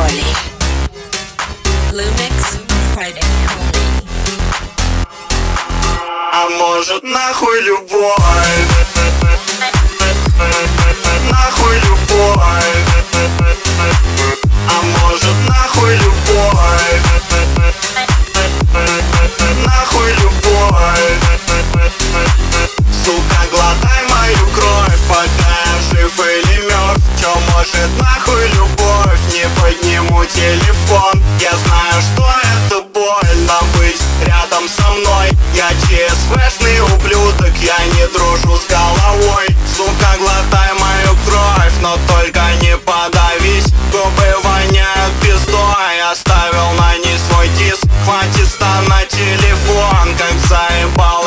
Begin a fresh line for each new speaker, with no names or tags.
Holy. Lumix, Friday Holy.
А может нахуй любовь? Нахуй любовь. А может нахуй любовь? Нахуй любовь. Сука, глотай мою кровь, пока я жив или мертв. Чё может нахуй любовь? Не подниму телефон. Я знаю, что это больно быть рядом со мной. Я ЧСВшный ублюдок, я не дружу с головой. Сука, глотай мою кровь, но только не подавись. Губы воняют пиздой, оставил на ней свой диск. Хватит на телефон, как заебал